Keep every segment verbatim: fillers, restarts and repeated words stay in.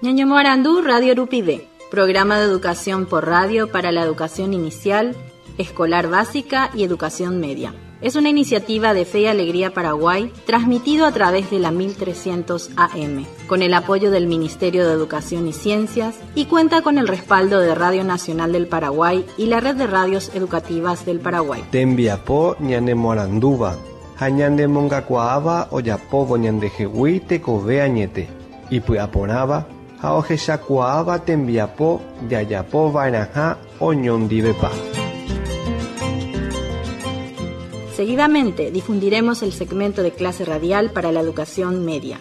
Ñaño Morandú, Radio Rupide, programa de educación por radio para la educación inicial, escolar básica y educación media. Es una iniciativa de Fe y Alegría Paraguay, transmitido a través de la mil trescientos A M, con el apoyo del Ministerio de Educación y Ciencias, y cuenta con el respaldo de Radio Nacional del Paraguay y la Red de Radios Educativas del Paraguay. Tembiapo ñane Moranduba, hañande mongacuaaba oyapobo ñande jehui tekove añete, y puyaponaba, haojeshacuaaba tembiapo yayapo vainaja oñondivepa. Seguidamente difundiremos el segmento de clase radial para la educación media.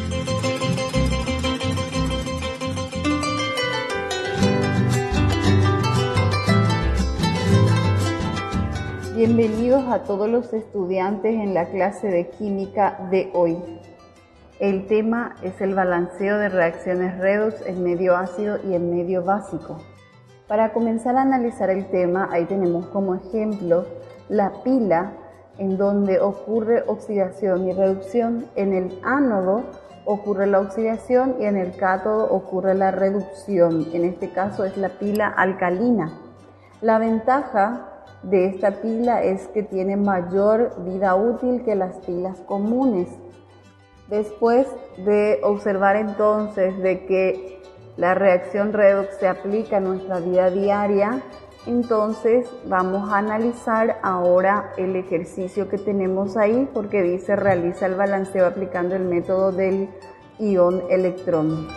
Bienvenidos a todos los estudiantes en la clase de química de hoy. El tema es el balanceo de reacciones redox en medio ácido y en medio básico. Para comenzar a analizar el tema, ahí tenemos como ejemplo la pila en donde ocurre oxidación y reducción. En el ánodo ocurre la oxidación y en el cátodo ocurre la reducción. En este caso es la pila alcalina. La ventaja de esta pila es que tiene mayor vida útil que las pilas comunes. Después de observar entonces de que la reacción redox se aplica en nuestra vida diaria, entonces vamos a analizar ahora el ejercicio que tenemos ahí, porque dice realiza el balanceo aplicando el método del ion electrón.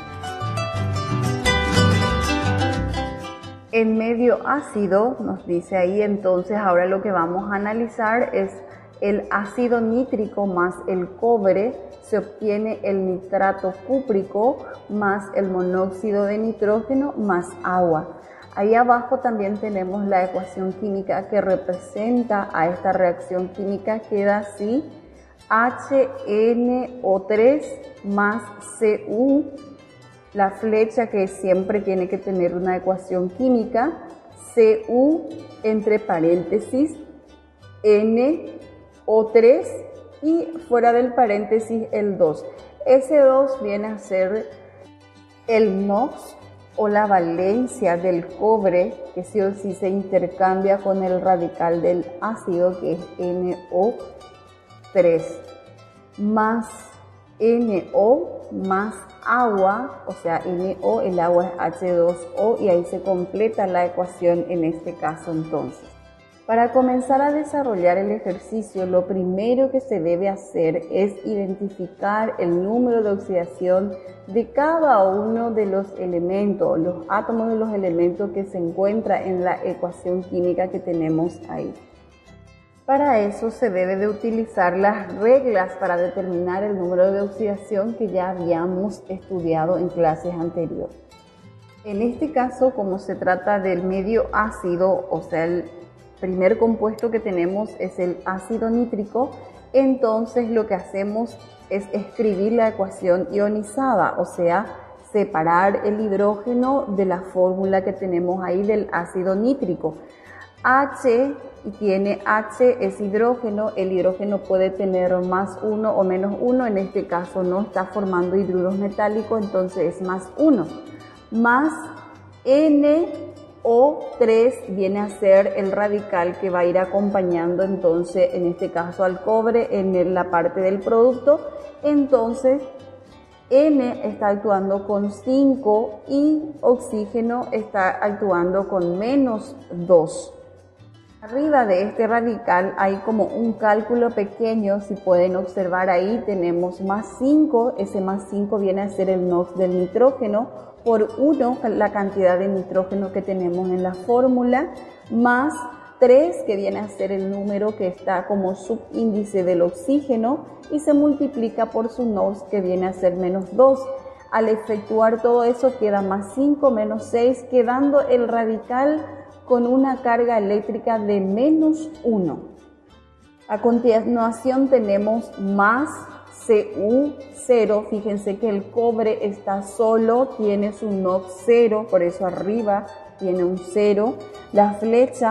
En medio ácido, nos dice ahí, entonces ahora lo que vamos a analizar es el ácido nítrico más el cobre, se obtiene el nitrato cúprico más el monóxido de nitrógeno más agua. Ahí abajo también tenemos la ecuación química que representa a esta reacción química, queda así: H N O tres más C U, la flecha que siempre tiene que tener una ecuación química, C U entre paréntesis, N O tres y fuera del paréntesis el dos. ese dos viene a ser el NOx o la valencia del cobre, que sí o sí se intercambia con el radical del ácido, que es N O tres, más N O más agua, o sea N O, el agua es H dos O, y ahí se completa la ecuación en este caso entonces. Para comenzar a desarrollar el ejercicio, lo primero que se debe hacer es identificar el número de oxidación de cada uno de los elementos, los átomos de los elementos que se encuentra en la ecuación química que tenemos ahí. Para eso se debe de utilizar las reglas para determinar el número de oxidación que ya habíamos estudiado en clases anteriores. En este caso, como se trata del medio ácido, o sea, el primer compuesto que tenemos es el ácido nítrico, entonces lo que hacemos es escribir la ecuación ionizada, o sea, separar el hidrógeno de la fórmula que tenemos ahí del ácido nítrico. H y tiene H es hidrógeno, el hidrógeno puede tener más uno o menos uno, en este caso no está formando hidruros metálicos, entonces es más uno, más N O tres viene a ser el radical que va a ir acompañando entonces en este caso al cobre en la parte del producto. Entonces N está actuando con cinco y oxígeno está actuando con menos dos. Arriba de este radical hay como un cálculo pequeño, si pueden observar ahí tenemos más cinco, ese más cinco viene a ser el NOx del nitrógeno, por uno la cantidad de nitrógeno que tenemos en la fórmula, más tres que viene a ser el número que está como subíndice del oxígeno y se multiplica por su NOx que viene a ser menos dos. Al efectuar todo eso queda más cinco menos seis, quedando el radical con una carga eléctrica de menos uno. A continuación tenemos más C U cero, fíjense que el cobre está solo, tiene su NOx cero, por eso arriba tiene un cero. La flecha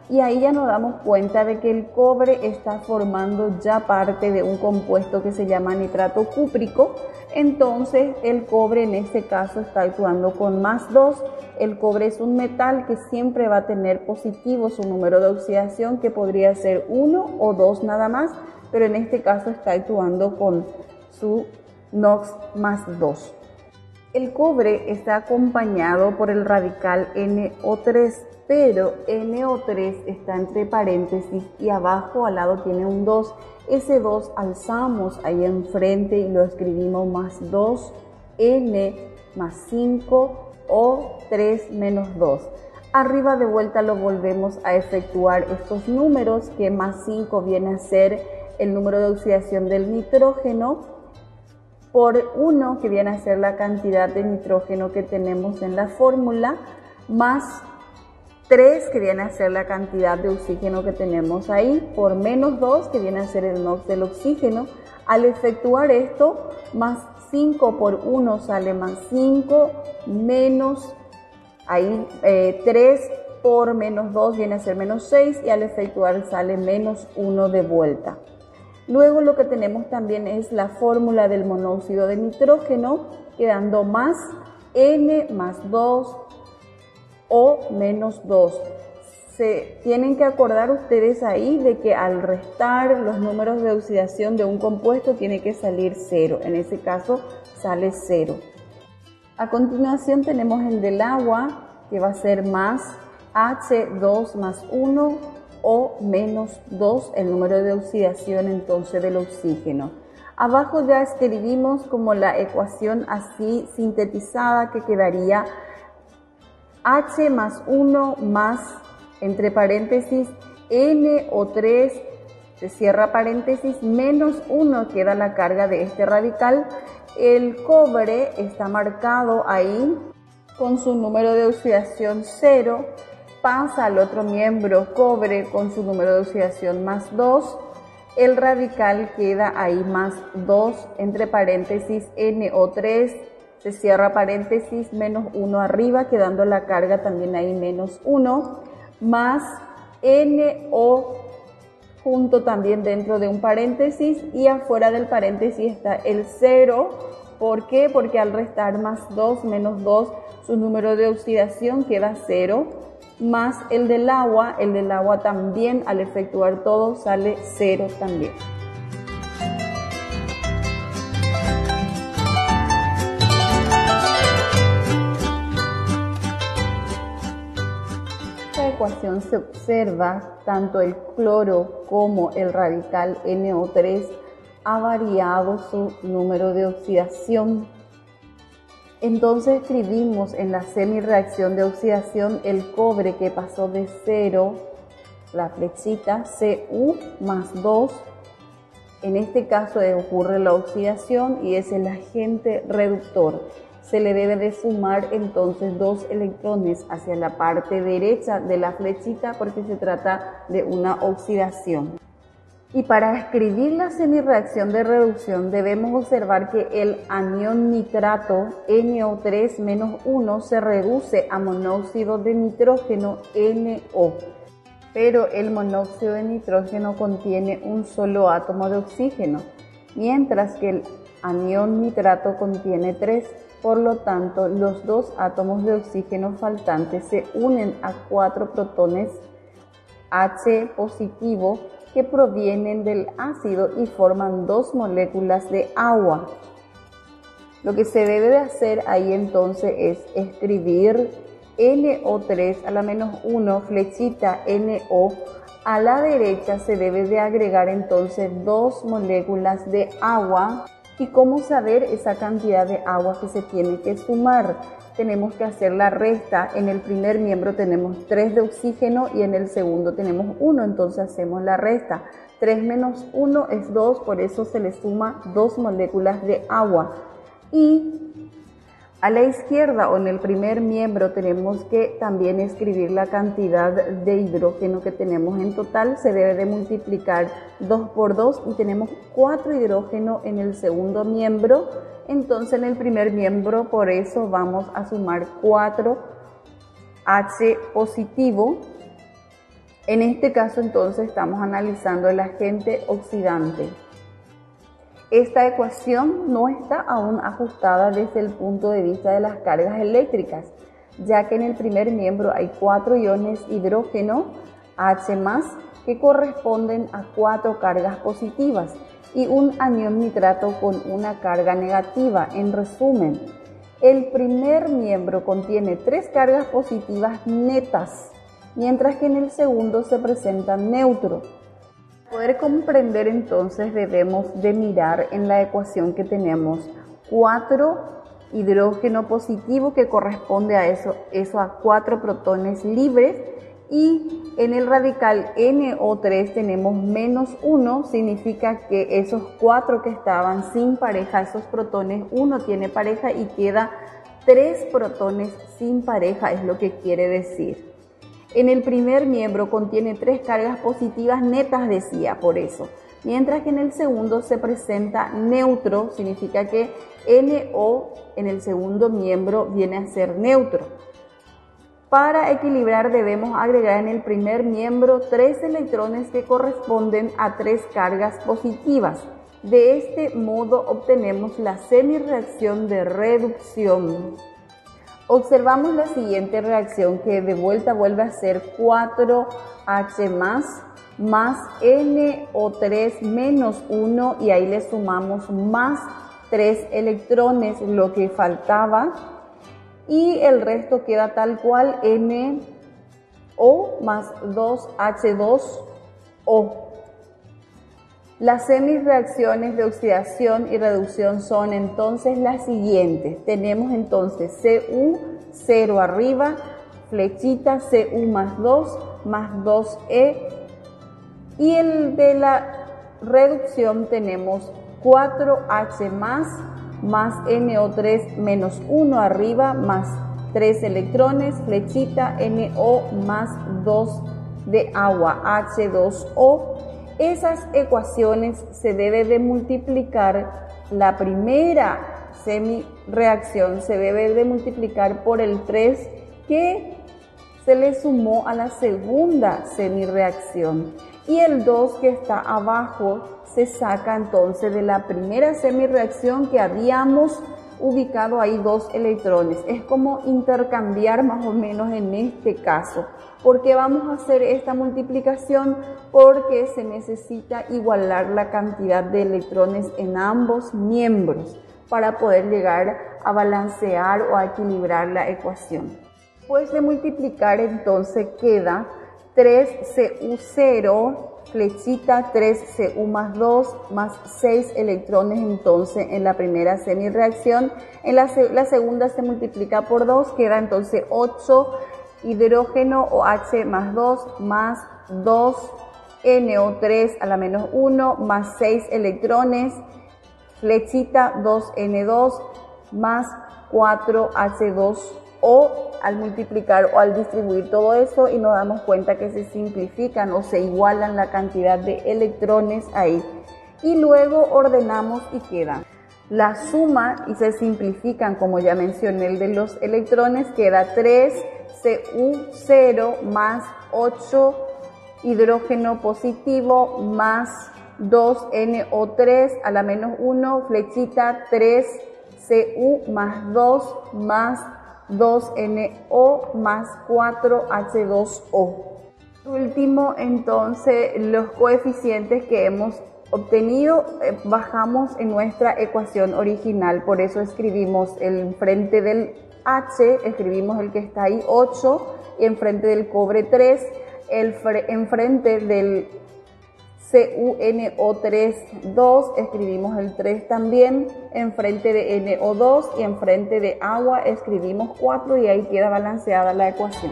y ahí ya nos damos cuenta de que el cobre está formando ya parte de un compuesto que se llama nitrato cúprico. Entonces el cobre en este caso está actuando con más dos. El cobre es un metal que siempre va a tener positivo su número de oxidación, que podría ser uno o dos nada más, pero en este caso está actuando con su NOx más dos. El cobre está acompañado por el radical N O tres, pero N O tres está entre paréntesis y abajo al lado tiene un dos. Ese dos alzamos ahí enfrente y lo escribimos más dos, N más cinco, O tres menos dos. Arriba de vuelta lo volvemos a efectuar estos números, que más cinco viene a ser el número de oxidación del nitrógeno, por uno, que viene a ser la cantidad de nitrógeno que tenemos en la fórmula, más tres, que viene a ser la cantidad de oxígeno que tenemos ahí, por menos dos, que viene a ser el NOx del oxígeno. Al efectuar esto, más cinco por uno sale más cinco, menos ahí eh, tres por menos dos viene a ser menos seis, y al efectuar sale menos uno de vuelta. Luego lo que tenemos también es la fórmula del monóxido de nitrógeno, quedando más N más dos o menos dos. Se tienen que acordar ustedes ahí de que al restar los números de oxidación de un compuesto tiene que salir cero. En ese caso sale cero. A continuación tenemos el del agua, que va a ser más H dos más uno o menos dos, el número de oxidación entonces del oxígeno. Abajo ya escribimos como la ecuación así sintetizada, que quedaría H más uno más, entre paréntesis, N O tres, se cierra paréntesis, menos uno, queda la carga de este radical. El cobre está marcado ahí con su número de oxidación cero, pasa al otro miembro cobre con su número de oxidación más dos, el radical queda ahí más dos, entre paréntesis N O tres, se cierra paréntesis, menos uno arriba, quedando la carga también ahí menos uno, más N O junto también dentro de un paréntesis, y afuera del paréntesis está el cero. ¿Por qué? Porque al restar más dos menos dos, su número de oxidación queda cero, más el del agua, el del agua también al efectuar todo sale cero también. En esta ecuación se observa tanto el cloro como el radical N O tres ha variado su número de oxidación. Entonces escribimos en la semireacción de oxidación el cobre, que pasó de cero, la flechita, Cu más dos. En este caso ocurre la oxidación y es el agente reductor. Se le debe de sumar entonces dos electrones hacia la parte derecha de la flechita, porque se trata de una oxidación. Y para escribir la semireacción de reducción debemos observar que el anión nitrato N O tres menos uno se reduce a monóxido de nitrógeno N O, pero el monóxido de nitrógeno contiene un solo átomo de oxígeno, mientras que el anión nitrato contiene tres. Por lo tanto, los dos átomos de oxígeno faltantes se unen a cuatro protones H positivo que provienen del ácido y forman dos moléculas de agua. Lo que se debe de hacer ahí entonces es escribir N O tres a la menos uno, flechita N O. A la derecha se debe de agregar entonces dos moléculas de agua. ¿Y cómo saber esa cantidad de agua que se tiene que sumar? Tenemos que hacer la resta. En el primer miembro tenemos tres de oxígeno y en el segundo tenemos uno, entonces hacemos la resta. tres menos uno es dos, por eso se le suma dos moléculas de agua. Y a la izquierda o en el primer miembro tenemos que también escribir la cantidad de hidrógeno que tenemos en total. Se debe de multiplicar dos por dos y tenemos cuatro hidrógeno en el segundo miembro. Entonces en el primer miembro, por eso vamos a sumar cuatro H positivo En este caso entonces estamos analizando el agente oxidante. Esta ecuación no está aún ajustada desde el punto de vista de las cargas eléctricas, ya que en el primer miembro hay cuatro iones hidrógeno H más, que corresponden a cuatro cargas positivas, y un anión nitrato con una carga negativa. En resumen, el primer miembro contiene tres cargas positivas netas, mientras que en el segundo se presenta neutro. Para poder comprender entonces debemos de mirar en la ecuación que tenemos cuatro hidrógeno positivo, que corresponde a eso, eso a cuatro protones libres, y en el radical N O tres tenemos menos uno, significa que esos cuatro que estaban sin pareja, esos protones, uno tiene pareja y queda tres protones sin pareja, es lo que quiere decir. En el primer miembro contiene tres cargas positivas netas, decía, por eso. Mientras que en el segundo se presenta neutro, significa que N O en el segundo miembro viene a ser neutro. Para equilibrar debemos agregar en el primer miembro tres electrones que corresponden a tres cargas positivas. De este modo obtenemos la semirreacción de reducción. Observamos la siguiente reacción, que de vuelta vuelve a ser cuatro H más más N O tres menos uno, y ahí le sumamos más tres electrones, lo que faltaba, y el resto queda tal cual, N O más dos H dos O. Las semirreacciones de oxidación y reducción son entonces las siguientes. Tenemos entonces C U cero arriba, flechita, C U más dos más dos E, y el de la reducción tenemos cuatro H más más N O tres menos uno arriba, más tres electrones, flechita, N O más dos de agua, H dos O. Esas ecuaciones se debe de multiplicar, la primera semireacción se debe de multiplicar por el tres que se le sumó a la segunda semireacción, y el dos que está abajo se saca entonces de la primera semireacción que habíamos ubicado ahí dos electrones. Es como intercambiar más o menos en este caso. ¿Por qué vamos a hacer esta multiplicación? Porque se necesita igualar la cantidad de electrones en ambos miembros para poder llegar a balancear o a equilibrar la ecuación. Después de multiplicar entonces queda tres C U cero, flechita, tres C U más dos más seis electrones entonces en la primera semireacción. En la, la segunda se multiplica por dos, queda entonces ocho hidrógeno o H más dos más dos N O tres a la menos uno más seis electrones, flechita, dos N dos más cuatro H dos O. Al multiplicar o al distribuir todo eso, y nos damos cuenta que se simplifican o se igualan la cantidad de electrones ahí, y luego ordenamos y queda la suma y se simplifican, como ya mencioné, el de los electrones, queda tres C U cero más ocho hidrógeno positivo más dos N O tres a la menos uno, flechita, tres C U más dos más dos N O más cuatro H dos O. Por último, entonces, los coeficientes que hemos obtenido, eh, bajamos en nuestra ecuación original, por eso escribimos el enfrente del H, escribimos el que está ahí, ocho, y enfrente del cobre tres, el enfrente del C U N O tres, dos, escribimos el tres también, enfrente de N O dos y enfrente de agua escribimos cuatro, y ahí queda balanceada la ecuación.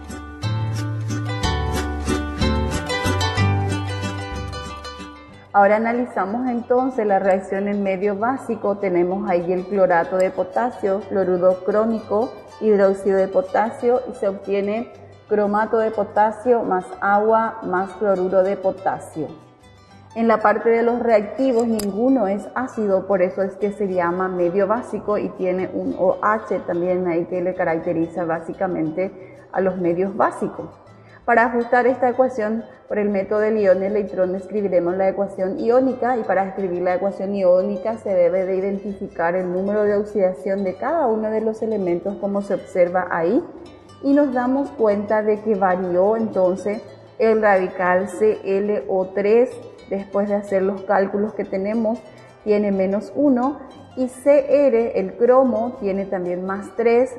Ahora analizamos entonces la reacción en medio básico. Tenemos ahí el clorato de potasio, fluoruro crónico, hidróxido de potasio, y se obtiene cromato de potasio más agua más cloruro de potasio. En la parte de los reactivos ninguno es ácido, por eso es que se llama medio básico, y tiene un OH también ahí que le caracteriza básicamente a los medios básicos. Para ajustar esta ecuación por el método del ion-electrón escribiremos la ecuación iónica, y para escribir la ecuación iónica se debe de identificar el número de oxidación de cada uno de los elementos como se observa ahí, y nos damos cuenta de que varió entonces el radical C L O tres, después de hacer los cálculos que tenemos, tiene menos uno, y C R, el cromo, tiene también más tres,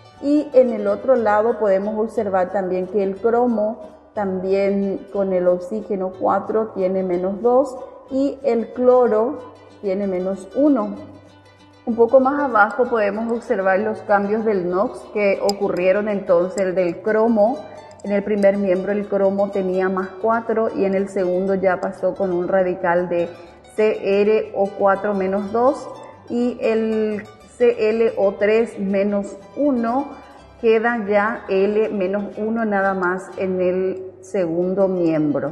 y en el otro lado podemos observar también que el cromo también con el oxígeno cuatro tiene menos dos, y el cloro tiene menos uno. Un poco más abajo podemos observar los cambios del NOx que ocurrieron entonces. El del cromo, en el primer miembro el cromo tenía más cuatro, y en el segundo ya pasó con un radical de C R O cuatro menos dos, y el C L O tres menos uno, queda ya L menos uno nada más en el segundo miembro.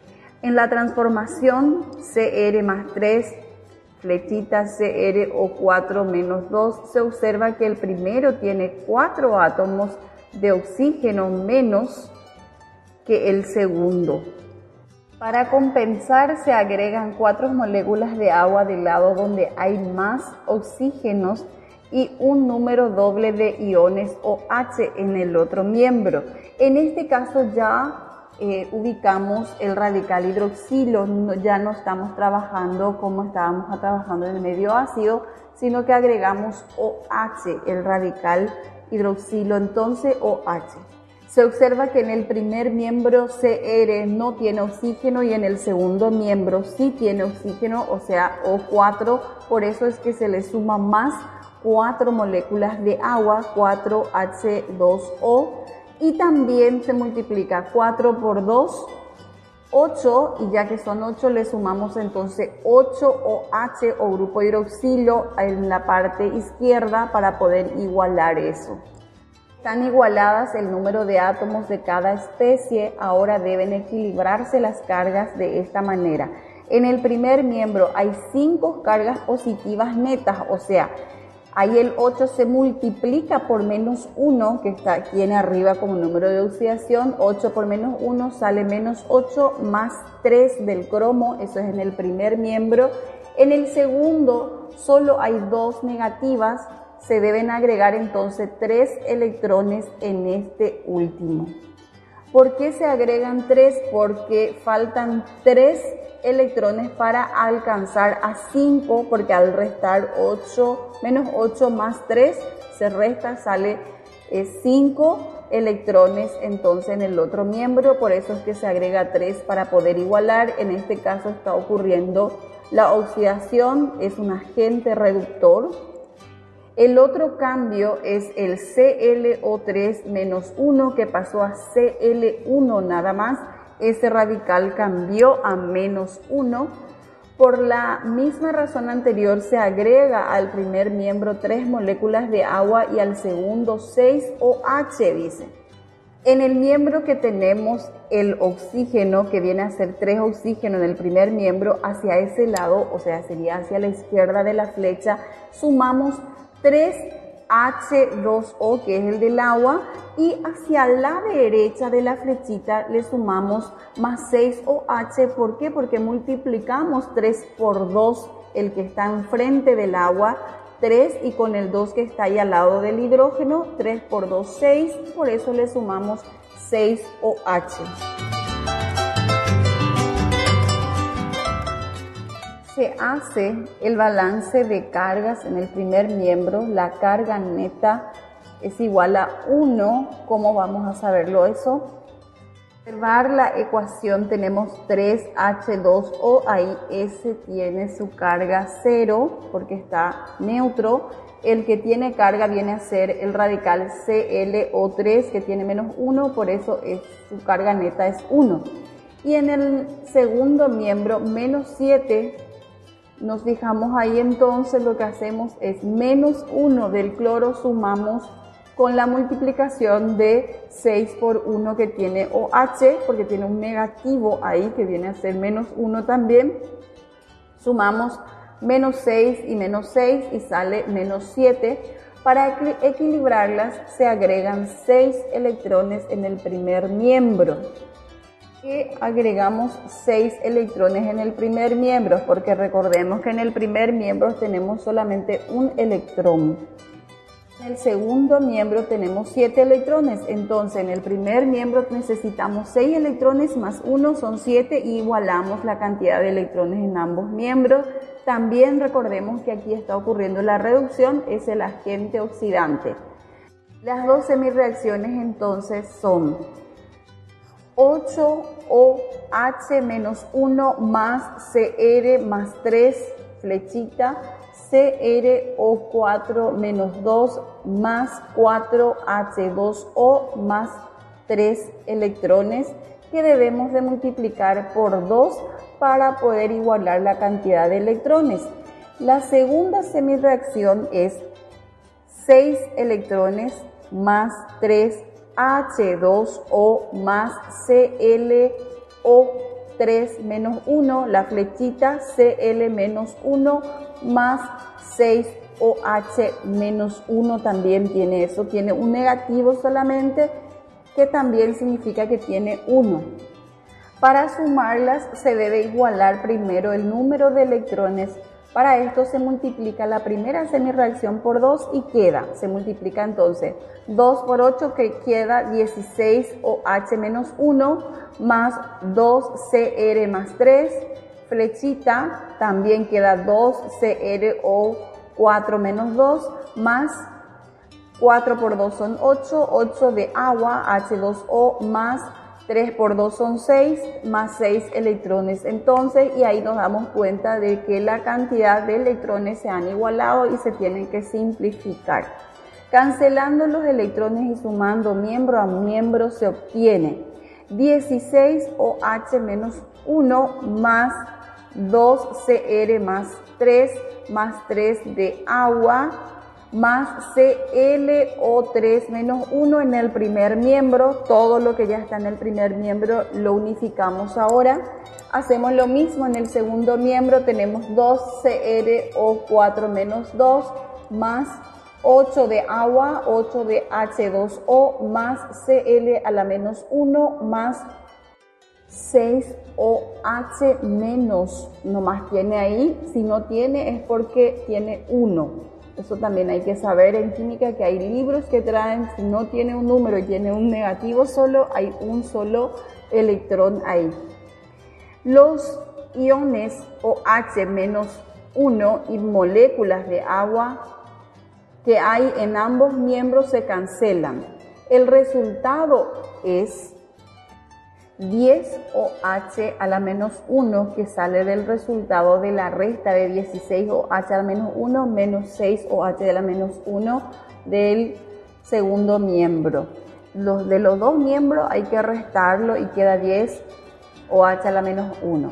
En la transformación C R más tres, flechita C R O cuatro menos dos, se observa que el primero tiene cuatro átomos de oxígeno menos que el segundo. Para compensar se agregan cuatro moléculas de agua del lado donde hay más oxígenos y un número doble de iones OH en el otro miembro. En este caso ya eh, ubicamos el radical hidroxilo, no, ya no estamos trabajando como estábamos trabajando en el medio ácido, sino que agregamos OH, el radical hidroxilo, entonces OH. Se observa que en el primer miembro C R no tiene oxígeno y en el segundo miembro sí tiene oxígeno, o sea O cuatro, por eso es que se le suma más cuatro moléculas de agua, cuatro H dos O, y también se multiplica cuatro por dos, ocho, y ya que son ocho le sumamos entonces ocho OH o grupo hidroxilo en la parte izquierda para poder igualar eso. Están igualadas el número de átomos de cada especie, ahora deben equilibrarse las cargas de esta manera. En el primer miembro hay cinco cargas positivas netas, o sea, ahí el ocho se multiplica por menos uno, que está aquí en arriba como número de oxidación. ocho por menos uno sale menos ocho, más tres del cromo, eso es en el primer miembro. En el segundo solo hay dos negativas, se deben agregar entonces tres electrones en este último. ¿Por qué se agregan tres? Porque faltan tres electrones para alcanzar a cinco, porque al restar ocho, menos ocho más tres, se resta, sale cinco electrones entonces en el otro miembro, por eso es que se agrega tres para poder igualar. En este caso está ocurriendo la oxidación, es un agente reductor. El otro cambio es el C L O tres menos uno, que pasó a C L uno nada más. Ese radical cambió a menos uno. Por la misma razón anterior se agrega al primer miembro tres moléculas de agua y al segundo seis OH, dice. En el miembro que tenemos el oxígeno, que viene a ser tres oxígenos en el primer miembro, hacia ese lado, o sea, sería hacia la izquierda de la flecha, sumamos tres H dos O, que es el del agua, y hacia la derecha de la flechita le sumamos más seis OH. ¿Por qué? Porque multiplicamos tres por dos, el que está enfrente del agua, tres, y con el dos que está ahí al lado del hidrógeno, tres por dos, seis, por eso le sumamos seis OH. Se hace el balance de cargas en el primer miembro. La carga neta es igual a uno. ¿Cómo vamos a saberlo eso? Observar la ecuación, tenemos tres H dos O, ahí S tiene su carga cero porque está neutro. El que tiene carga viene a ser el radical C L O tres, que tiene menos uno, por eso es, su carga neta es uno. Y en el segundo miembro, menos siete, nos fijamos ahí, entonces lo que hacemos es menos uno del cloro, sumamos con la multiplicación de seis por uno que tiene OH, porque tiene un negativo ahí que viene a ser menos uno también. Sumamos menos seis y menos seis y sale menos siete. Para equilibrarlas se agregan seis electrones en el primer miembro. ¿Qué agregamos seis electrones en el primer miembro? Porque recordemos que en el primer miembro tenemos solamente un electrón. En el segundo miembro tenemos siete electrones, entonces en el primer miembro necesitamos seis electrones más uno son siete y igualamos la cantidad de electrones en ambos miembros. También recordemos que aquí está ocurriendo la reducción, es el agente oxidante. Las dos semirreacciones entonces son ocho O H menos uno más C R más tres, flechita, C R O cuatro menos dos más cuatro H dos O más tres electrones que debemos de multiplicar por dos para poder igualar la cantidad de electrones. La segunda semirreacción es seis electrones más tres H dos O más C L O tres menos uno, la flechita C L menos uno más seis O H menos uno también tiene eso, tiene un negativo solamente que también significa que tiene uno. Para sumarlas se debe igualar primero el número de electrones. Para esto se multiplica la primera semirreacción por dos y queda, se multiplica entonces dos por ocho que queda dieciséis O H menos uno más dos C R más tres, flechita, también queda dos C R O cuatro menos dos más cuatro por dos son ocho, ocho de agua, H dos O más tres por dos son seis, más seis electrones. Entonces, y ahí nos damos cuenta de que la cantidad de electrones se han igualado y se tienen que simplificar. Cancelando los electrones y sumando miembro a miembro se obtiene dieciséis O H menos uno más dos C R más tres más tres de agua más C L O tres menos uno en el primer miembro. Todo lo que ya está en el primer miembro lo unificamos ahora. Hacemos lo mismo en el segundo miembro, tenemos dos C R O cuatro menos dos más ocho de agua, ocho de H dos O más C L a la menos uno más seis O H menos, nomás tiene ahí, si no tiene es porque tiene uno. Eso también hay que saber en química, que hay libros que traen, si no tiene un número y tiene un negativo solo, hay un solo electrón ahí. Los iones O H menos uno y moléculas de agua que hay en ambos miembros se cancelan. El resultado es diez O H a la menos uno, que sale del resultado de la resta de dieciséis O H a la menos uno menos seis O H a la menos uno del segundo miembro. Los de los dos miembros hay que restarlo y queda diez O H a la menos uno.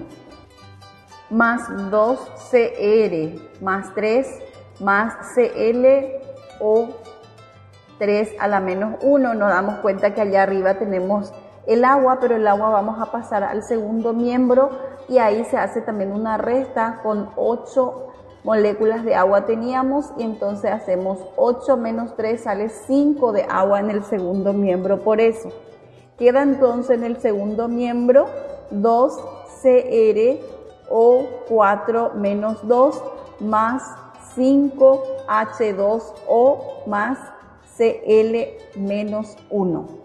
Más dos C R más tres más C L O tres a la menos uno. Nos damos cuenta que allá arriba tenemos el agua, pero el agua vamos a pasar al segundo miembro y ahí se hace también una resta. Con ocho moléculas de agua teníamos y entonces hacemos ocho menos tres, sale cinco de agua en el segundo miembro. Por eso queda entonces en el segundo miembro dos C R O cuatro menos dos más cinco H dos O más C L menos uno.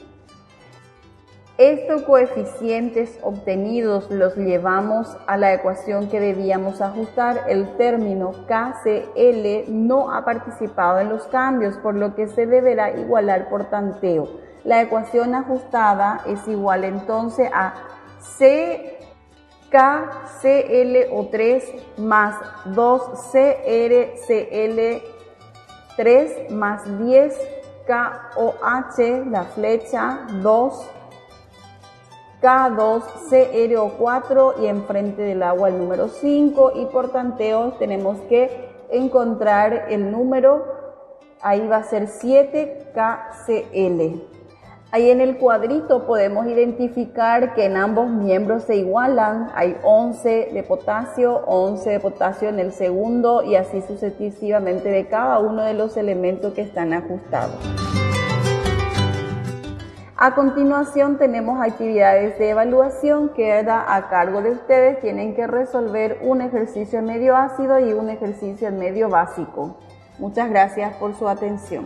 Estos coeficientes obtenidos los llevamos a la ecuación que debíamos ajustar. El término K C L no ha participado en los cambios, por lo que se deberá igualar por tanteo. La ecuación ajustada es igual entonces a C K C L O tres más dos C R C L tres más diez K O H, la flecha dos, K dos C R O cuatro y enfrente del agua el número cinco, y por tanteo tenemos que encontrar el número, ahí va a ser siete K C L. Ahí en el cuadrito podemos identificar que en ambos miembros se igualan, hay once de potasio, once de potasio en el segundo y así sucesivamente de cada uno de los elementos que están ajustados. A continuación tenemos actividades de evaluación que queda a cargo de ustedes. Tienen que resolver un ejercicio en medio ácido y un ejercicio en medio básico. Muchas gracias por su atención.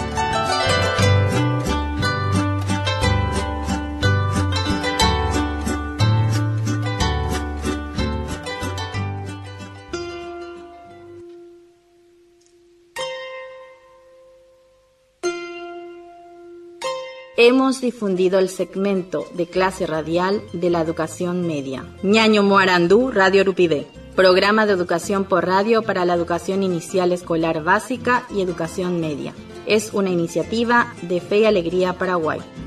Hemos difundido el segmento de clase radial de la educación media. Ñaño Moarandú, Radio Rupibé. Programa de educación por radio para la educación inicial escolar básica y educación media. Es una iniciativa de Fe y Alegría Paraguay.